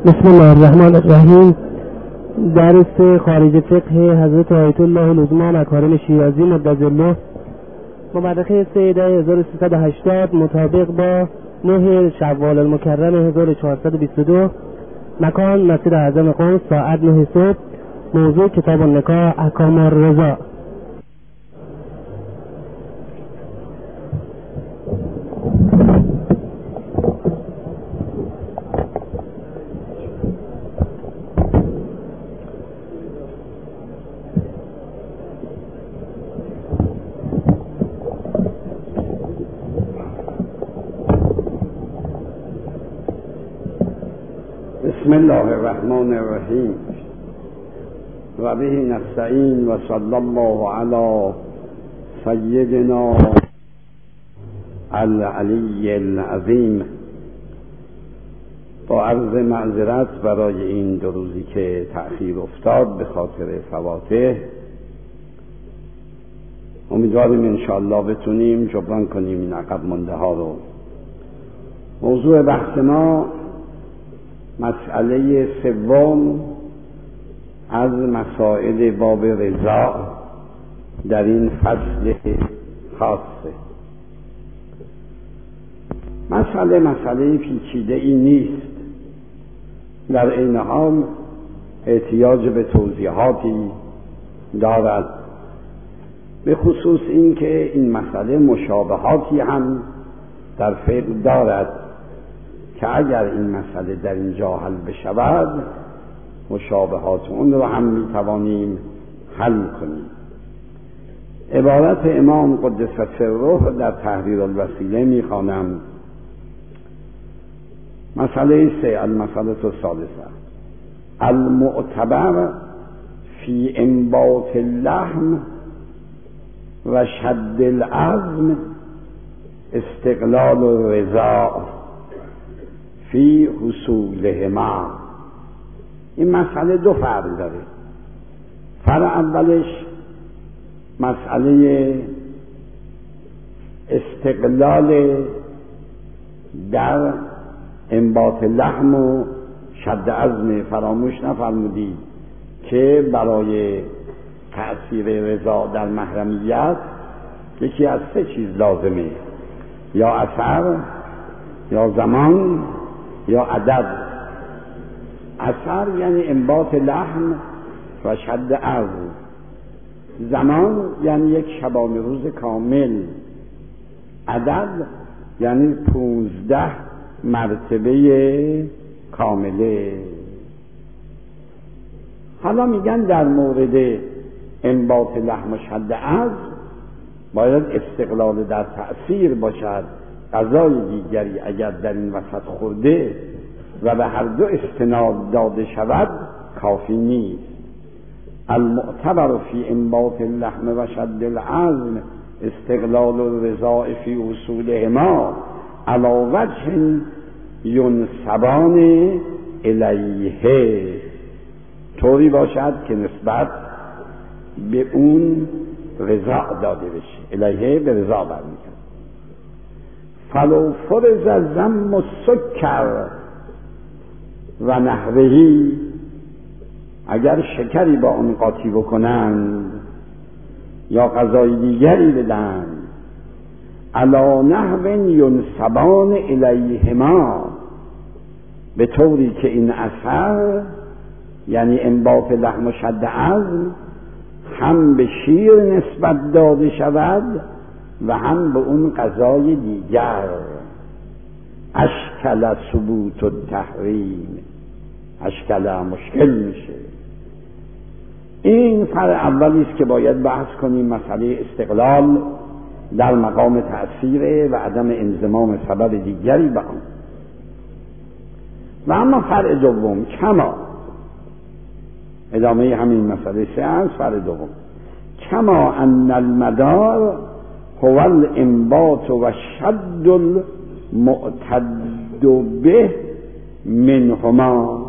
بسم الله الرحمن الرحیم. درس خارج فقه حضرت آیت الله العظمی مکارم شیرازی مدظله، مورخ 1380 مطابق با 9 شوال المکرم 1422. مکان مسجد اعظم قم، ساعت 9 صبح. موضوع کتاب النکاح، احکام الرضاع. بسم الله الرحمن الرحیم و به نستعین و صلی الله علی سیدنا العلی العظیم. با عرض معذرت برای این 2 روزی که تأخیر افتاد به خاطر فواته، امیدواریم انشاءالله بتونیم جبران کنیم این عقب مانده ها رو. موضوع بحث ما مسئله سوم از مسائل باب رضاع در این فصل خاصه. مسئله پیچیده ای نیست، در این حال احتیاج به توضیحاتی دارد، به خصوص این که این مسئله مشابهاتی هم در فقه دارد که اگر این مسئله در اینجا حل بشود مشابهات اون رو هم میتوانیم حل کنیم. عبارت امام قدس سره در تحریر الوسیله میخوانم. مسئله 3، المسئله الثالثه، المعتبر فی انبات اللحم و شد العظم استقلال الرضاع فی حصولهما. این مسئله 2 فرع داره. فرع اولش مسئله استقلال در انبات لحم و شد عظم. فراموش نفرمودید که برای تأثیر رضا در محرمیت یکی از 3 چیز لازمه: یا اثر، یا زمان، یا عدد. اثر یعنی انبات لحم و شد عظم. زمان یعنی 1 شبانه روز کامل. عدد یعنی 15 مرتبه کامله. حالا میگن در مورد انبات لحم و شد عظم باید استقلال در تأثیر باشد. غذای دیگری اگر در این وسط خورده و به هر 2 استناد داده شود کافی نیست. المعتبر فی انبات اللحم و شد العظم استقلال الرضاع فی حصولهما علی وجه ینسبان الیه، طوری باشد که نسبت به اون رضاع داده بشه. الیه به رضاع برمیگرد. فلو فرض ضم السکر و نحوهی، اگر شکری با اون قاطی بکنند یا غذای دیگری بدن، علی نحو ینسبان الیهما، به طوری که این اثر یعنی انبات لحم و شد عظم هم به شیر نسبت داده شود و هم به اون غذای دیگر. اشکل ثبوت التحریم، اشکل مشکل میشه. این فرع اولی است که باید بحث کنیم، مسئله استقلال در مقام تأثیر و عدم انضمام سبب دیگری به آن. و اما فرع دوم، کما، ادامه همین مسئله 3 است. فرع دوم، کما ان المدار هو الانبات و شد المعتد به منهما.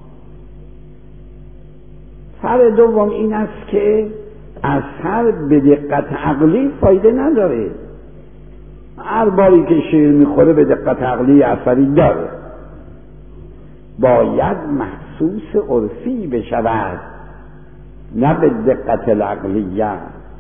فرع دوم این است که اثر به دقت عقلی فایده نداره. هر باری که شیر میخوره به دقت عقلی اثری داره، باید محسوس عرفی بشود، نه به دقت العقلیه.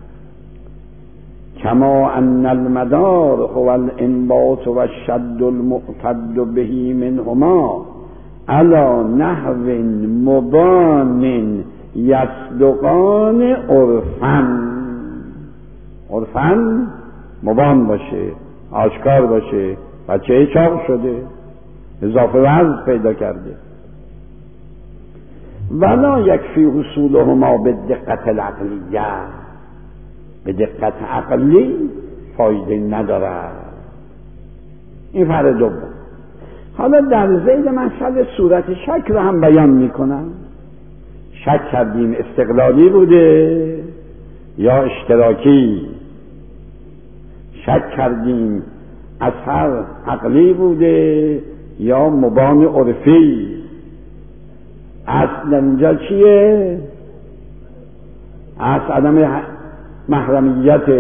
کما ان المدار هو الانبات و الشد المعتد به منهما علی نحو مبان یصدقان عرفا. عرفا مبان باشه، آشکار باشه، بچه چاق شده، اضافه وزن پیدا کرده. ولا یکفی حصولهما به دقت العقلیه، به دقت عقلی فایده ندارد. این فرق دوم. حالا در ذیل مسئله صورت شک رو هم بیان میکنم. شک کردیم استقلالی بوده یا اشتراکی، شک کردیم اثر عقلی بوده یا مبان عرفی. اصل اینجا چیه؟ اصل عدم محرمیت.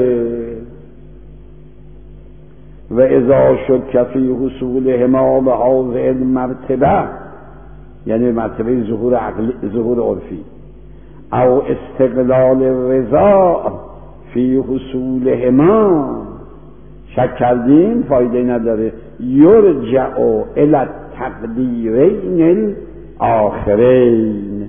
و اذا شک فی حصولهما به هذه المرتبه، یعنی مرتبه ظهور عقلی، ظهور عرفی، او استقلال رضا فی حصولهما، شک کردیم فایده نداره. یرجع الی التقدیرین الاخرین.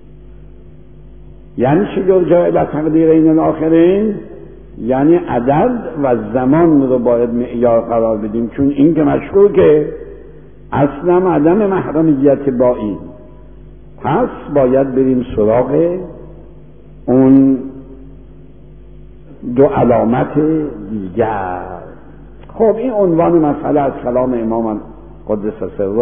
یعنی چی یرجع الی التقدیرین الاخرین؟ یعنی عدد و زمان رو باید معیار قرار بدیم، چون این که مشکوکه اصلا عدم محرمیت با این، پس باید بریم سراغ اون دو علامت دیگر. خب این عنوان مسئله از کلام امام قدس سره.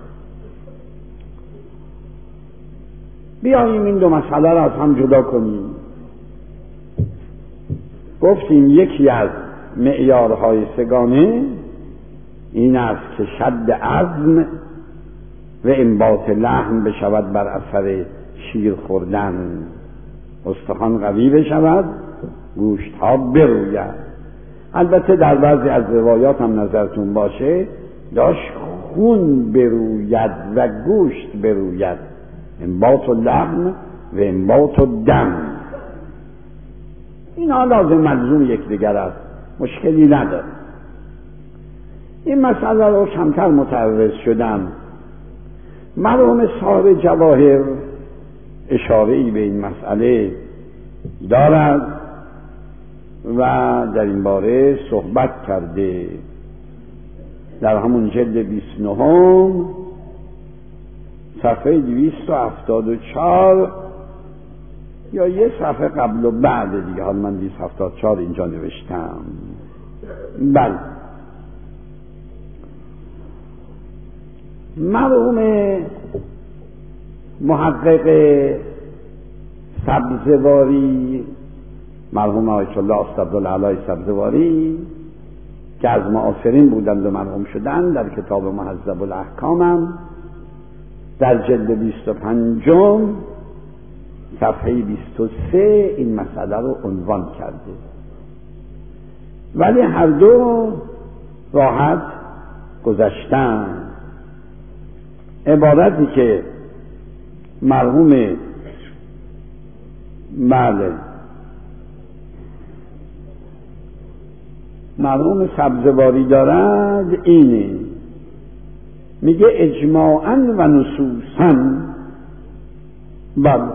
بیاییم این دو مسئله را از هم جدا کنیم. گفتیم یکی از معیارهای سگانه این است که شد عظم و انبات لحم بشود بر اثر شیر خوردن، استخوان قوی بشود، گوشت ها بروید. البته در بعضی از روایات هم نظرتون باشه داشت خون بروید و گوشت بروید، انبات لحم و انبات دم. اینا لازم ملزوم یکدیگر است، مشکلی نداره. این مسئله رو کمتر متعرض شدم. مرحوم صاحب جواهر اشاره‌ای به این مسئله دارد و در این باره صحبت کرده. در همون جلد 29 صفحه 274 یا یه صفحه قبل و بعد دیگه، حال من 274 اینجا نوشتم. بله، مرحوم محقق سبزواری، مرحوم آیت الله اسدالله سبزواری که از معاصرین بودند و مرحوم شدند، در کتاب مهذب الاحکامم در جلد 25 صفحه 23 این مسئله رو عنوان کرده. ولی هر دو راحت گذشتن. عبارتی که مرحوم مرحوم سبزواری دارد اینه، میگه اجماعاً و نصوصاً. بله،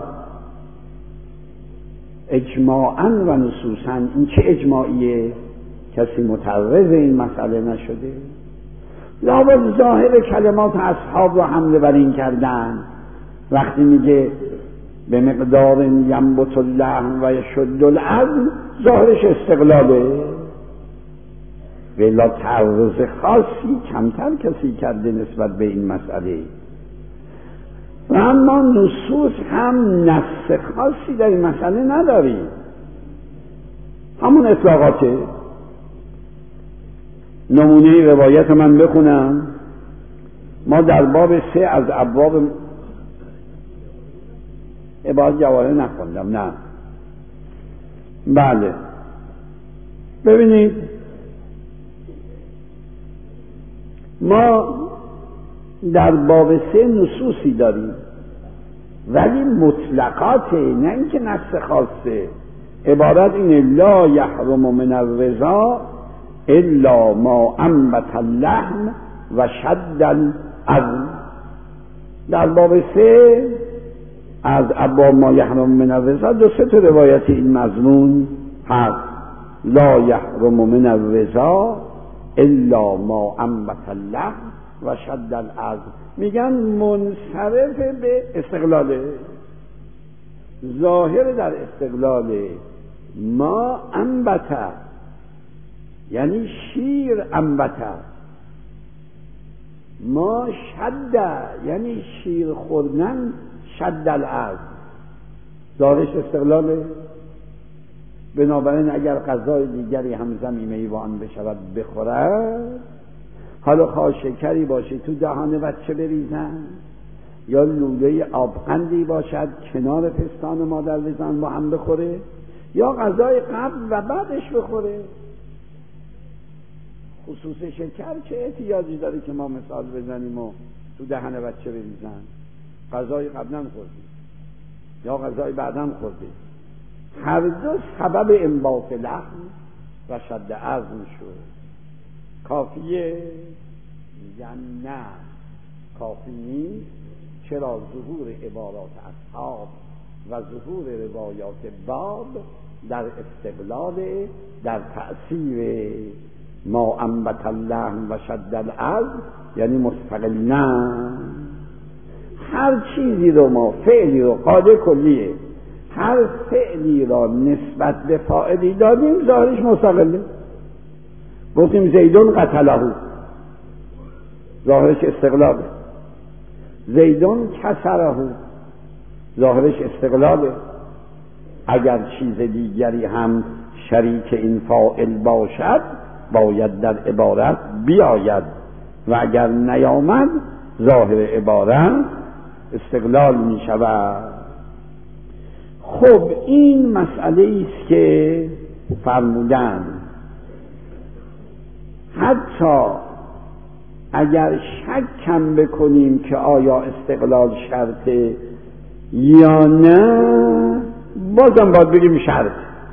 اجماعاً و نصوصاً. این چه اجماعیه؟ کسی متعرض این مسئله نشده؟ لابد ظاهر کلمات اصحاب رو حمله بر این کردن. وقتی میگه به مقدار ینبت اللحم و یشد العظم، ظاهرش استقلاله، ولی تعرض خاصی کمتر کسی کرده نسبت به این مسئله. و اما نصوص هم نص خاصی در این مسئله نداریم، همون اطلاقاته. نمونه روایت من بخونم. ما در باب 3 از ابواب عبارت جواهر نخوندم، نه. بله، ببینید، ما در باب 3 نصوصی داریم ولی مطلقاته، نه اینکه نص خاصه. عبارت اینه لا یحرم من الرضا الا ما انبت اللحم و شد العظم. در باب 3 از ابواب ما یحرم من الرضا 2-3 تا روایت این مضمون هست. لا یحرم من الرضا الا ما انبت اللحم و شد العظم. میگن منصرف به استقلاله، ظاهر در استقلاله. ما انبت یعنی شیر انبت، ما شد یعنی شیر خوردن، شد العظم ظاهرش استقلاله. بنابراین اگر غذای دیگری هم ضمیمه و آن بشود بخورد، حالا خواه شکری باشه تو دهان بچه بریزن یا لوله آبقندی باشد کنار پستان مادر بزن با هم بخوره، یا غذای قبل و بعدش بخوره. خصوص شکر چه احتیاجی داره که ما مثال بزنیم و تو دهن بچه بریزن؟ غذای قبلا خوردیم یا غذای بعدم خوردیم، هر دو سبب انبات لحم و شد عظم شد. کافیه؟ میگن نه، کافی نیست. چرا؟ ظهور عبارات اصحاب و ظهور روایات باب در استقلال، در تأثیر ما انبت اللحم و شد العظم، یعنی مستقل. نه، هر چیزی رو ما فعلی رو قاعده کلیه، هر فعلی را نسبت به فاعلی دادیم ظاهرش مستقله. گفتیم زیدون قتله، ظاهرش استقلاله. زیدون کسره، ظاهرش استقلاله. اگر چیز دیگری هم شریک این فاعل باشد باید در عبارت بیاید و اگر نیامد ظاهر عبارت استقلال می شود. خب این مسئله است که فرمودن حتی اگر شک هم بکنیم که آیا استقلال شرطه یا نه، بازم باید بگیم شرط.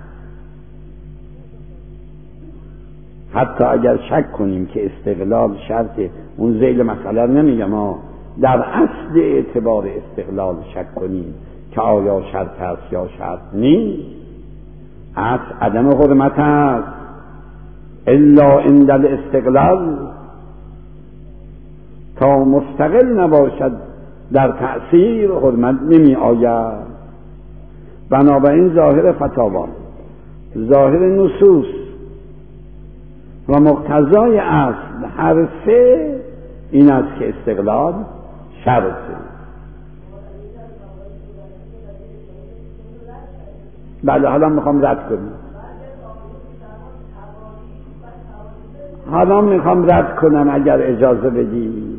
حتی اگر شک کنیم که استقلال شرطه، اون ذیل مسئله نمیگم، ما در اصل اعتبار استقلال شک کنیم که آیا شرط است یا شرط نیست، اصل عدم حرمت است. الا عند الاستقلال، تا مستقل نباشد در تأثیر حرمت نمی آید. بنابراین ظاهر فتاوی، ظاهر نصوص و مقتضای اصل هر سه این است که استقلال شرطه. بله، حالا میخوام رد کنم. حالا میخوام رد کنم اگر اجازه بدید.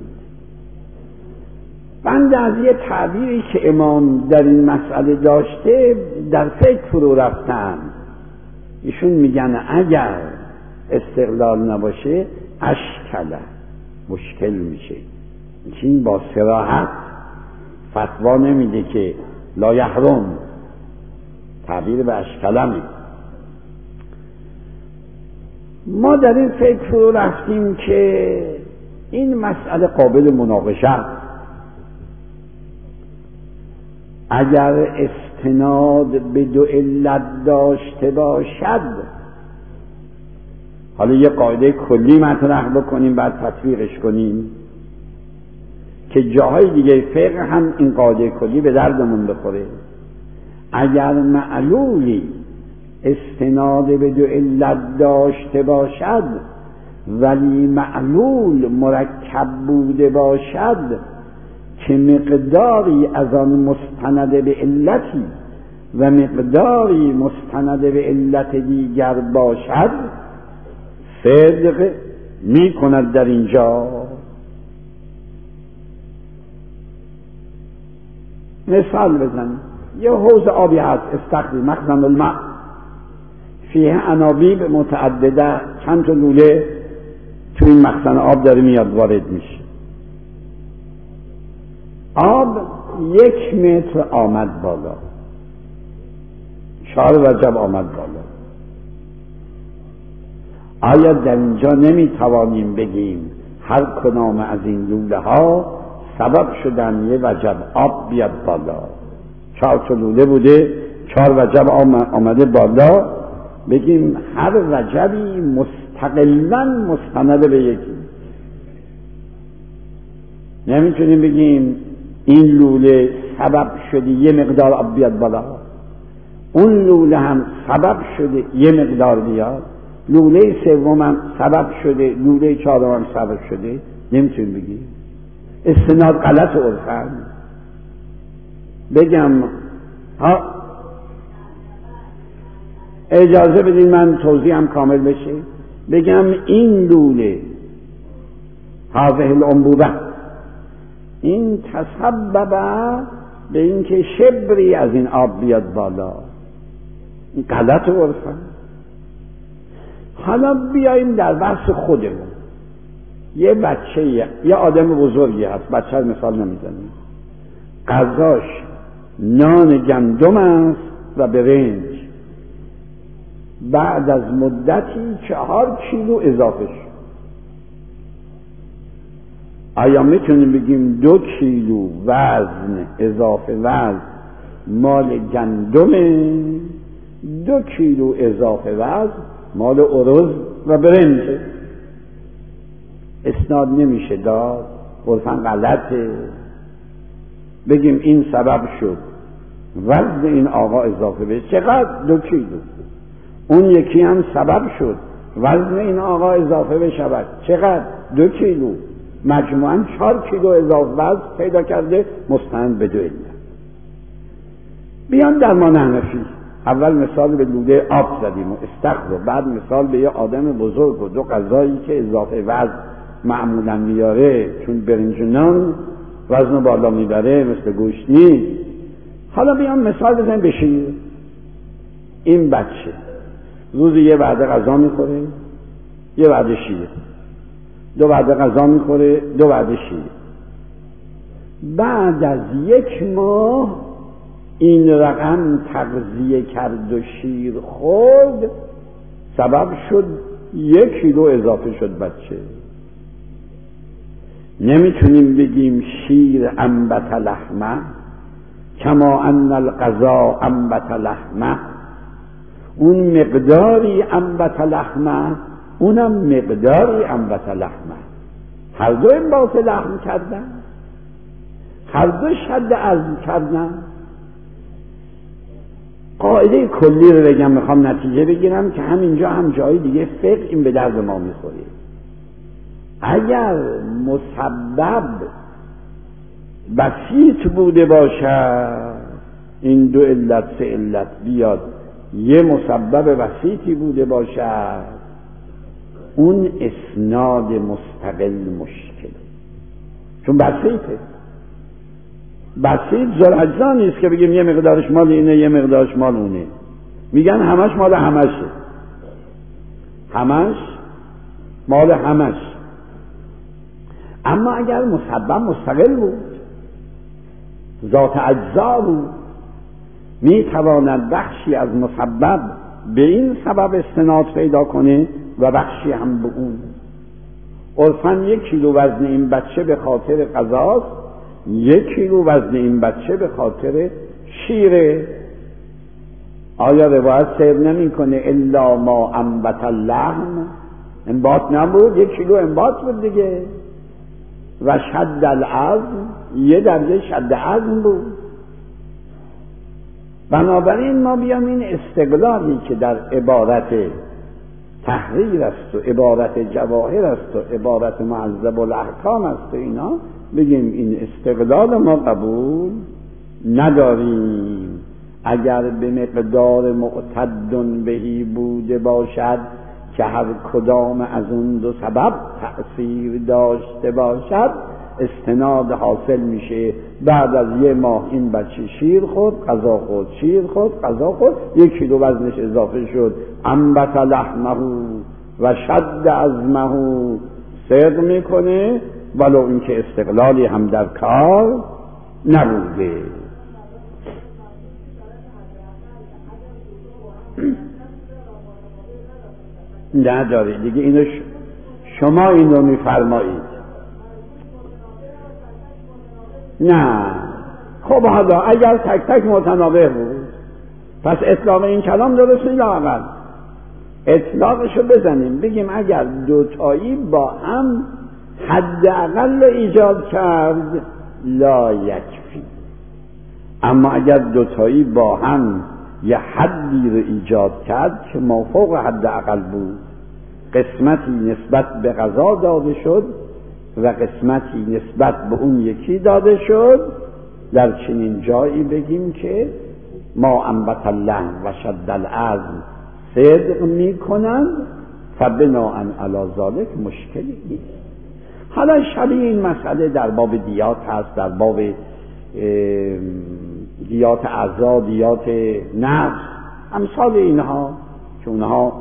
بنده از یه تعبیری که امام در این مسئله داشته در فکر فرو رفتم. ایشون میگن اگر استقلال نباشه اشکله، مشکل میشه. این با صراحت فتوا نمیده که لا یحرم، تعبیر به اشکله میده. ما در این فکر فرو رفتیم که این مسئله قابل مناقشه است. اگر استناد به دو علت داشته باشد، حالا یه قاعده کلی مطرح بکنیم بعد تطبیقش کنیم که جاهای دیگه فقه هم این قاعده کلی به دردمون بخوره. اگر معلولی استناد به دو علت داشته باشد ولی معلول مرکب بوده باشد که مقداری از آن مستند به علتی و مقداری مستند به علت دیگر باشد، صدق می کند در اینجا. مثال بزنیم، یه حوض آبی هست، استخری مخزن الماء فیه انابیب متعدده، چند تا لوله تو این مخزن آب داره میاد وارد میشه. آب 1 متر آمد بالا، 4 رجب آمد بالا. آیا در اینجا نمیتوانیم بگیم هر کدام از این لوله ها سبب شدن 1 وجب آب بیاد بالا؟ 4 تا لوله بوده، 4 وجب آمده بالا، بگیم هر وجبی مستقلاً مستند به یکی. نمیتونیم بگیم این لوله سبب شده 1 مقدار آب بیاد بالا، اون لوله هم سبب شده 1 مقدار بیاد، لوله سوم هم سبب شده، لوله چهارم هم سبب شده. نمیتونیم بگیم. استناد غلط عرفاً. بگم اجازه بدین من توضیحم کامل بشه. بگم این لوله هذه الانبوبه این تسبب به اینکه شبری از این آب بیاد بالا. این غلط عرفاً. حالا بیاییم در بحث خودمون. یه بچه، یه آدم بزرگی هست، بچه رو مثال نمیزنیم، غذاش نان گندم است و برنج. بعد از مدتی 4 کیلو اضافه شد. آیا میتونیم بگیم 2 کیلو وزن اضافه وزن مال گندمه، 2 کیلو اضافه وزن مال ارز و برنج؟ اسناد نمیشه داد، عرفاً غلطه. بگیم این سبب شد وزن این آقا اضافه بشه. چقدر؟ 2 کیلو. اون یکی هم سبب شد وزن این آقا اضافه بشود. چقدر؟ 2 کیلو. مجموعاً 4 کیلو اضافه وزن پیدا کرده، مستند به 2 علت. بیان در ما حنفی، اول مثال به لوله آب زدیم و استخر، بعد مثال به یه آدم بزرگ و 2 غذایی که اضافه وزن معمولا میاره، چون برنج و نان وزن بالا میبره، مثل گوشت نیست. حالا بیان مثال بزنیم به شیر. این بچه روزی 1 وعده غذا میخوره، 1 وعده شیر، 2 وعده غذا میخوره، 2 وعده شیر. بعد از 1 ماه این رقم تغذیه کرد و شیر خورد، سبب شد 1 کیلو اضافه شد بچه. نمیتونیم بگیم شیر انبت لحمه کما ان الغذا انبت لحمه. اون مقداری انبت لحمه، اونم مقداری انبت لحمه. هر دو انبات لحم کردن، هر دو شد عزم کردن. قاعده کلی رو بگم، میخوام نتیجه بگیرم که همینجا هم جای دیگه فقه این به درد ما میخوره. اگر مسبب بسیط بوده باشد، این 2 علت 3 علت بیاد، یه مسبب بسیطی بوده باشد، اون اسناد مستقل مشکل، چون بسیطه. بسیط ذوالحجزا نیست که بگیم یه مقدارش مال اینه یه مقدارش مال اونه. میگن همش مال همشه، همش مال همش. اما اگر مسبب مستقل بود، ذات اجزا بود، میتواند بخشی از مسبب به این سبب استناد پیدا کنه و بخشی هم به اون. عرفاً 1 کیلو وزن این بچه به خاطر غذاست، 1 کیلو وزن این بچه به خاطر شیره. آیا روایت سیر نمی کنه الا ما انبت اللحم؟ انبات نبود، 1 کیلو انبات بود دیگه. و شد العظم، 1 درجه شد عظم بود. بنابراین ما بیام این استقلالی که در عبارت تحریر است و عبارت جواهر است و عبارت معذب الاحکام است و اینا، بگیم این استقلال ما قبول نداریم. اگر به مقدار معتد بهی بوده باشد که هر کدام از اون 2 سبب تأثیر داشته باشد، استناد حاصل میشه. بعد از 1 ماه این بچه شیر خورد، غذا خورد، شیر خورد، غذا خورد، 1 کیلو وزنش اضافه شد. انبت لحمه و شد عظمه صدق میکنه، ولو اینکه استقلالی هم در کار نبوده. نداره دیگه، اینو شما این رو میفرمایید. نه خب حالا اگر تک تک متنابه بود پس اطلاق این کلام درست نیست. لااقل اطلاقشو بزنیم بگیم اگر دوتایی با هم حداقل ایجاد کرد لا یکفی، اما اگر دوتایی با هم یه حدی رو ایجاد کرد که مافوق حداقل بود، قسمتی نسبت به غذا داده شد و قسمتی نسبت به اون یکی داده شد، در چنین جایی بگیم که ما انبت الله و شد العزم صدق می کنند فبناء علی ذلک مشکلی نیست. حالا شبیه این مسئله در باب دیات هست، در باب دیات اعضا، دیات نفس، امثال اینها که اونها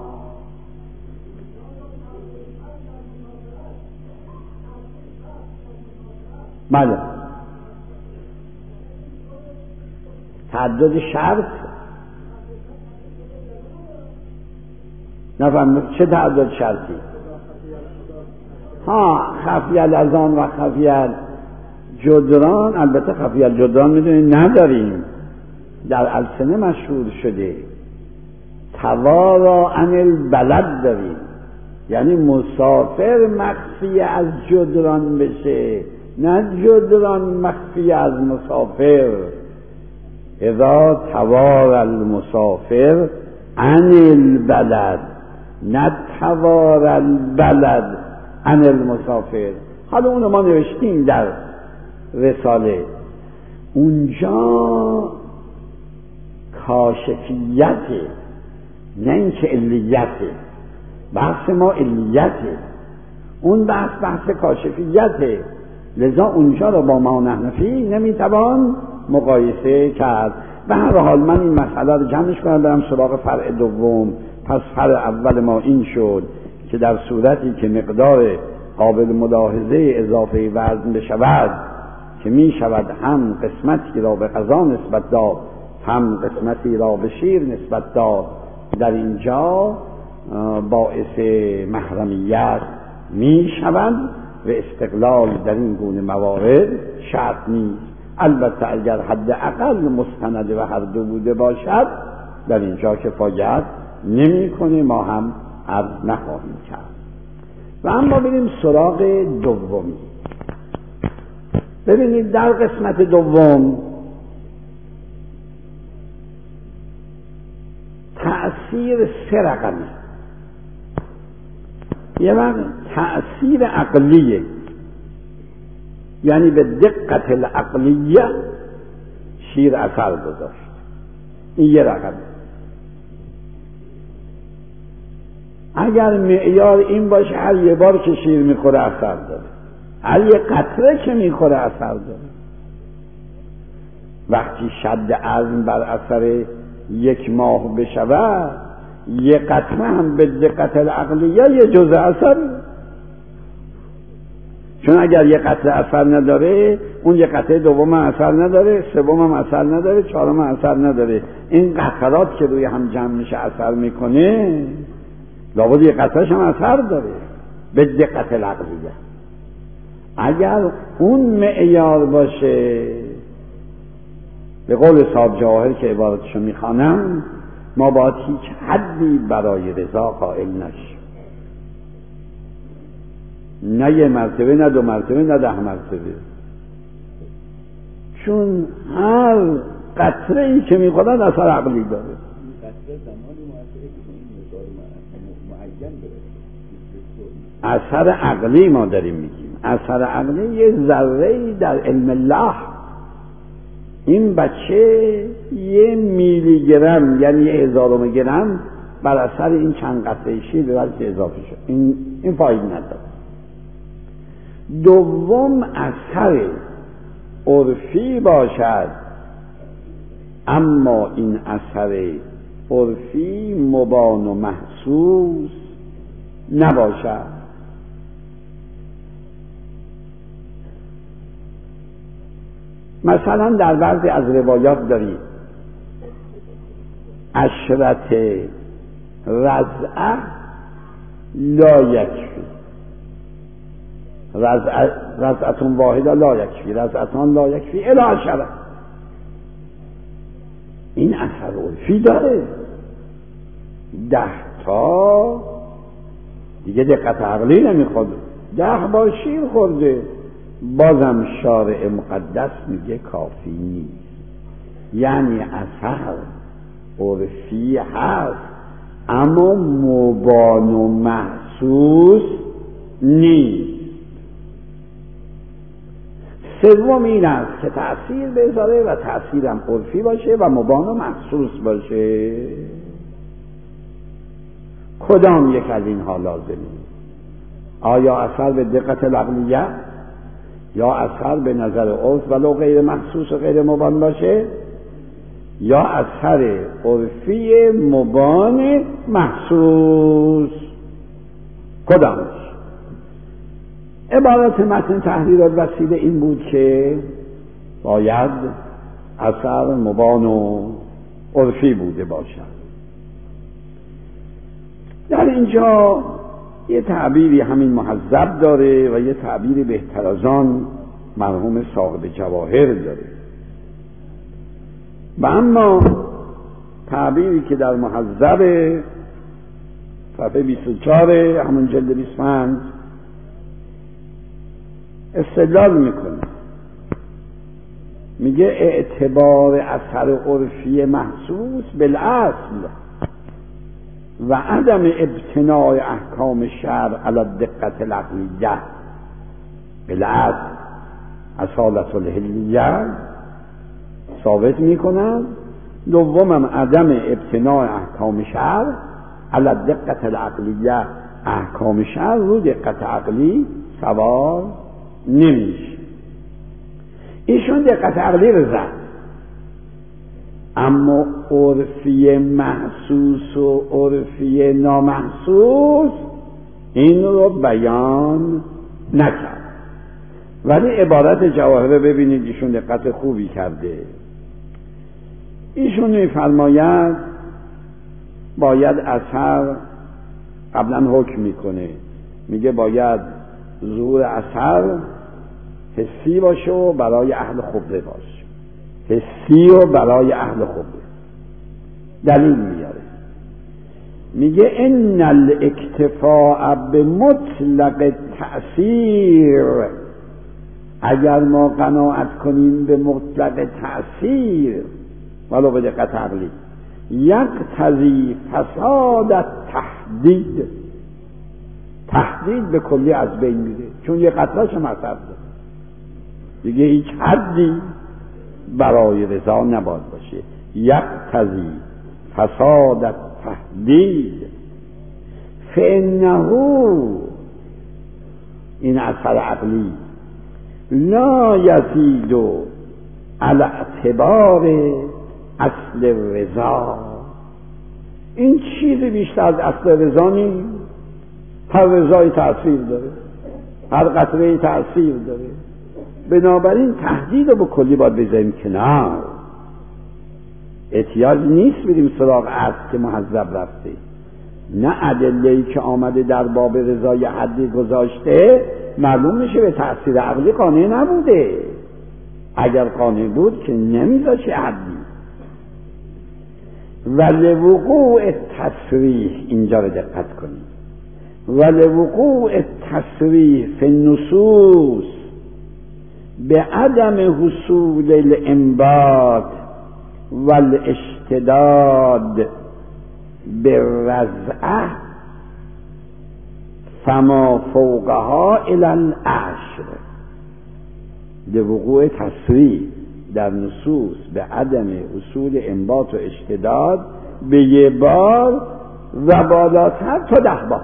بله تعدد شرط نفهم چه تعدد شرطی؟ خفی الازان و خفی الجدران. البته خفی الجدران میدونید نداریم، در السنه مشهور شده. توارا عن البلد داریم، یعنی مسافر مخفی از جدران بشه، نه جدران مخفی از مسافر. اذا توارا المسافر عن البلد، نه توارا البلد عن المسافر. حالا اونو ما نوشتیم در رساله. اونجا کاشفیته، نه اینکه علیته. بحث ما علیته، اون بحث کاشفیته. لذا اونجا رو با ما نحنفی نمیتوان مقایسه کرد. به هر حال من این مسئله رو جمعش کنم برم سراغ فرع دوم. پس فرع اول ما این شد که در صورتی که مقدار قابل ملاحظه اضافه وزن بشود که می شود هم قسمتی را به غذا نسبت داد هم قسمتی را به شیر نسبت داد، در اینجا باعث محرمیت می شود و استقلال در این گونه موارد شرط نیست. البته اگر حد اقل مستند و هر دو بوده باشد در اینجا کفایت نمی کنه، ما هم عرض نخواهیم کرد. و اما بریم سراغ دومی. ببینید در قسمت دوم تأثیر سه رقمی. یه وقت تأثیر عقلیه، یعنی به دقت العقلیه شیر اثر گذاشت، این یه رقم. اگر معیار این باشه هر یه بار که شیر میخوره اثر داره، هر یه قطره که میخوره اثر داره. وقتی شد عزم بر اثر یک ماه بشود، یه قطره هم به دقت العقلیه یه جزء اثر، چون اگر یه قطره اثر نداره اون یه قطره دوم اثر نداره، سوم هم اثر نداره، چهارم اثر نداره. این قطرات که روی هم جمع میشه اثر میکنه، لابد یه قطرهش هم اثر داره به دقت العقلیه. اگر اون معیار باشه، به قول صاحب جواهر که عبارتشو میخوانم، ما باید هیچ حدی برای رضا قائل نشیم، نه یه مرتبه، نه دو مرتبه، نه 10 مرتبه. چون هر قطره ای که میخورن اثر عقلی داره. اثر عقلی ما داریم میگیم. اثر عقلی یه ذره‌ای در علم الله. این بچه 1 میلی گرم یعنی 1000 گرم بر اثر این چند قطره شیر به وزن اضافه شد. این فایده نداره. دوم اثر عرفی باشد، اما این اثر عرفی مبان و محسوس نباشد. مثلا در بعضی از روایات داریم عشرت رضعه لا یکفی، رضعتون واحده لا یکفی، رضعتان لا یکفی الی عشره. این اثر عرفی داره. 10 تا دیگه دقت عقلی نمیخواد، 10 بار شیر خورده بازم شارع مقدس میگه کافی نیست. یعنی اثر عرفی هست اما مبان و محسوس نیست. سوم این است که تأثیر بذاره و تأثیرم عرفی باشه و مبان و محسوس باشه. کدام یک از اینها لازمی؟ آیا اثر به دقت العقلیه یا اثر به نظر عرف ولو غیر محسوس و غیر مبان باشه، یا اثر عرفی مبان محسوس؟ کدامش؟ عبارت متن تحریر الوسیله این بود که باید اثر مبان و عرفی بوده باشد. در اینجا یه تعبیری همین مهذب داره و یه تعبیری بهتر از آن مرحوم صاحب جواهر داره. و اما تعبیری که در مهذب صفحه 24 همون جلد 25 استدلال میکنه، میگه اعتبار اثر عرفی محسوس بالاصل و عدم ابتناء احکام شرع علی دقت العقلیه بالاصل اصالت الحلیه ثابت میکنن. دومم عدم ابتناء احکام شرع علی دقت العقلیه، احکام شرع رو دقت عقلی سوار نمیشه. ایشون دقت عقلی رو زد، اما عرفی محسوس و عرفی نامحسوس این رو بیان نکرد. ولی عبارت جواهر ببینید ایشون دقت خوبی کرده. ایشون میفرماید باید اثر قبلا حکم میکنه، میگه باید ظهور اثر حسی باشه و برای اهل خبره باشه، حسی و برای اهل خبره. دلیل میاره، میگه ان الاکتفاء به مطلق تأثیر، اگر ما قناعت کنیم به مطلق تأثیر ولو به دقت عقلی، یقتضی فساد تحدید، تحدید به کلی از بین میره، چون یه قطعش مصرف داره دیگه، هیچ حدی برای رضا نباید باشه. یقتضی فساد تحدید فانه، این اثر عقلی، لا یزید علی اعتبار اصل رضا، این چیزی بیشتر از اصل رضا نیست. هر رضایی تأثیر داره، هر قطره‌ای تأثیر داره، بنابراین تهدید رو به کلی باید بذاریم کنار. احتیاج نیست بریم سراغ اصل که مهذب رفته، نه ادله‌ای که آمده در باب رضای حدی گذاشته معلوم میشه به تأثیر عقلی قانع نبوده. اگر قانع بود که نمیذاشه حدی. ولوقوع تصریح، اینجا رو دقت کنید، ولوقوع تصریح فی النصوص به عدم حصول الانبات والاشتداد بالرضعه فما فوقها الی العشر. لوقوع تصریح در نصوص به عدم حصول انبات و اشتداد به یه بار و بالاتر تا 10 بار.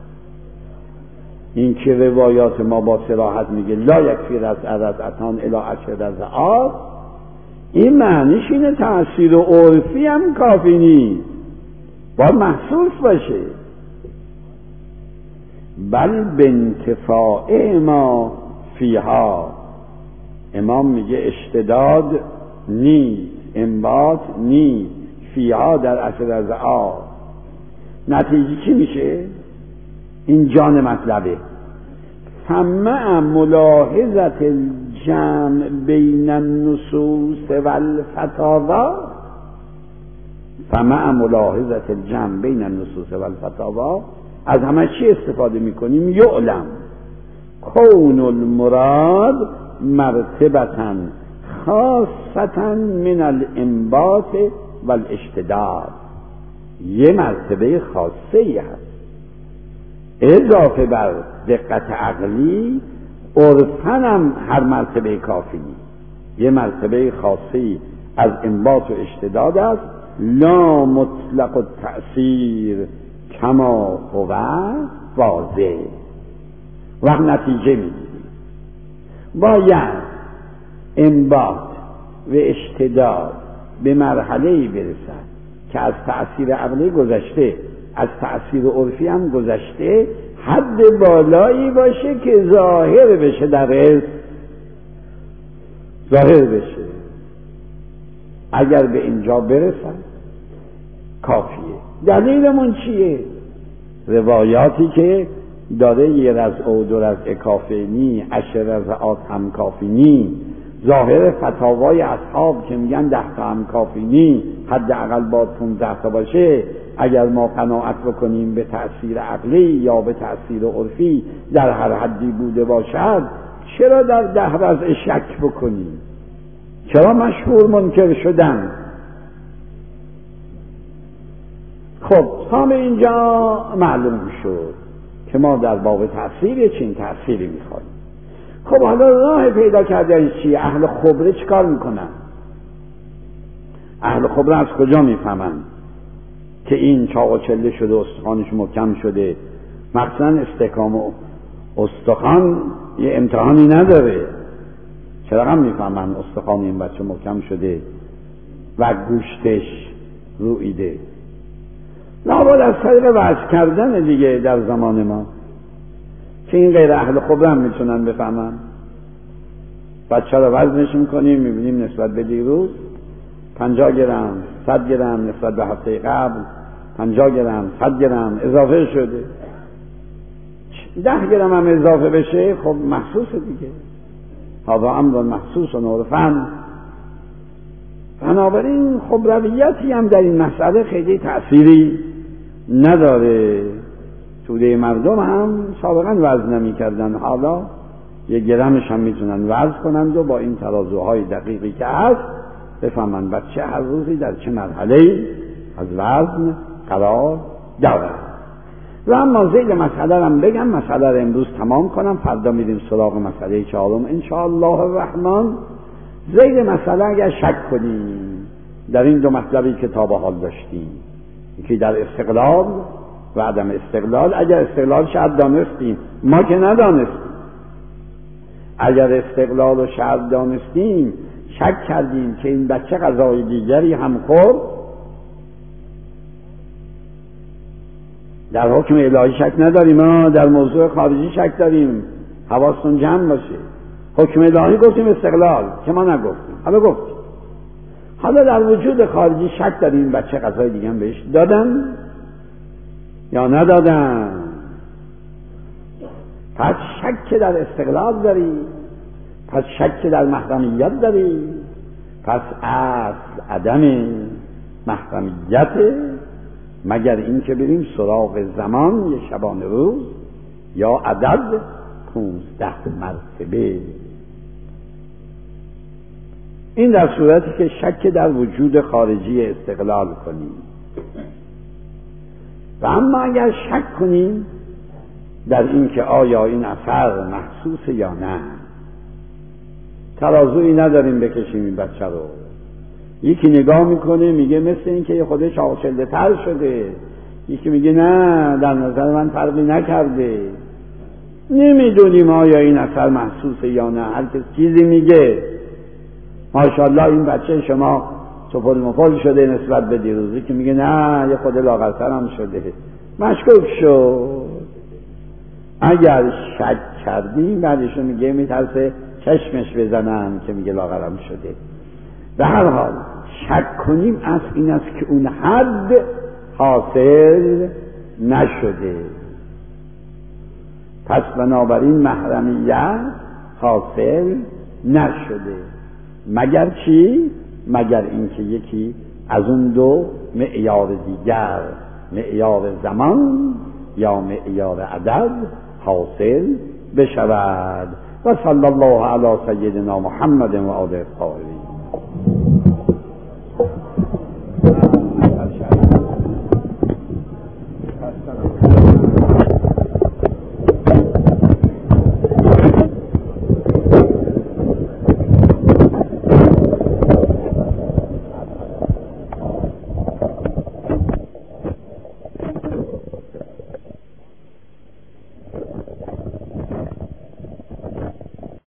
این که روایات ما با صراحت میگه لا یکفی رضعتان الی 10 رضعات، این معنیش اینه تأثیر عرفی هم کافی نیست، باید محسوس باشه. بل به انتفاع ما فیها، امام میگه اشتداد نیست، انبات نیست، فیها در اصل از آب. نتیجه چی میشه؟ این جان مطلبه. فمع ملاحظت الجمع بین النصوص والفتاوا، فمع ملاحظت الجمع بین النصوص والفتاوا، از همه چی استفاده میکنیم؟ یعلم کون المراد مرتبتا خاصتا من الانبات والاشتداد، یه مرتبه خاصه ای هست اضافه بر دقت عقلی. عرفاً هم هر مرتبه کافی نیست، یه مرتبه خاصی از انبات و اشتداد است. لا مطلق التأثیر کما هو واضح. وقت نتیجه میگیریم باید انبات و اشتداد به مرحله‌ای برسد که از تأثیر عقلی گذشته، از تأثیر عرفی هم گذشته، حد بالایی باشه که ظاهر بشه، در حس ظاهر بشه. اگر به اینجا برسن کافیه. دلیلمون چیه؟ روایاتی که داره یه رضع و دو رضع کافی نی، 10 رضعات هم کافی نی، ظاهر فتاوای اصحاب که میگن 10 تا هم کافی نی، حداقل باید 15 تا باشه. اگر ما قناعت بکنیم به تأثیر عقلی یا به تأثیر عرفی در هر حدی بوده باشد، چرا در 10 رضع شک بکنیم؟ چرا مشهور منکر شدن؟ خب تا به اینجا معلوم شد که ما در باب تأثیر چین تأثیری میخوایم. خب حالا راه پیدا کردن چیه؟ اهل خبره چیکار میکنن؟ اهل خبره از کجا میفهمن که این چاق و چله شده، استخوانش محکم شده؟ مخصوصا استحکام و استخوان یه امتحانی نداره. چرا هم میفهمن استخوان این بچه محکم شده و گوشتش رویده؟ لابد از طریق وعظ کردن دیگه در زمان ما، که این غیر اهل خبره هم میتونن بفهمن. بچه رو وزنش میکنیم، میبینیم نسبت به دیروز 50 گرم 100 گرم نسبت به هفته قبل 50 گرم 100 گرم اضافه شده. 10 گرم هم اضافه بشه خب محسوسه دیگه، هذا امر محسوس و عرفاً. بنابراین خبرویتی هم در این مسئله خیلی تأثیری نداره. توده مردم هم سابقا وزن نمی کردن، حالا 1 گرمش هم میتونن وزن کنند و با این ترازوهای دقیقی که هست بفهمن بچه هر روزی در چه مرحله از وزن قرار دارد. و اما ذیل مسئله هم بگم، مسئله رو امروز تمام کنم، فردا میریم سراغ مسئله 4 انشاءالله الرحمن. ذیل مسئله اگر شک کنیم در این 2 مطلبی که تا به حال داشتیم، یکی در استقلال و عدم استقلال. اگر استقلال شرط دانستیم، ما که ندانستیم، اگر استقلال و شرط دانستیم شک کردیم که این بچه غذای دیگری هم خورد، در حکم الهی شک نداریم، ما در موضوع خارجی شک داریم، حواستون جمع باشه. حکم الهی گفتیم استقلال که ما نگفتیم، حالا گفتیم. حالا در وجود خارجی شک داریم این بچه غذای دیگه هم بهش دادن یا ندادن. پس شک در استقلال داری، پس شک در محرمیت داری، پس اصل عدم محرمیت، مگر این که بریم سراغ زمان، یه شبانه روز یا عدد 15 مرتبه. این در صورتی که شک در وجود خارجی استقلال کنیم. و اما اگر شک کنیم در این که آیا این اثر محسوس یا نه، ترازویی نداریم بکشیم این بچه رو. یکی نگاه میکنه میگه مثل این که خودش چاقچله تر شده، یکی میگه نه در نظر من فرقی نکرده. نمیدونیم آیا این اثر محسوسه یا نه، هر کس چیزی میگه. ماشاءالله این بچه شما چپل مپل شده نسبت به دیروزی، که میگه نه یه خود لاغرتر هم شده. مشکوک شد. اگر شک کردیم، بعدشون میگه میترسه چشمش بزنن که میگه لاغرم شده. به هر حال شک کنیم اصل این است که اون حد حاصل نشده. پس بنابراین محرمیت حاصل نشده، مگر چی؟ مگر اینکه یکی از اون دو معیار دیگر، معیار زمان یا معیار عدد حاصل بشود. و صلی الله علی سیدنا محمد و آله الطاهرین.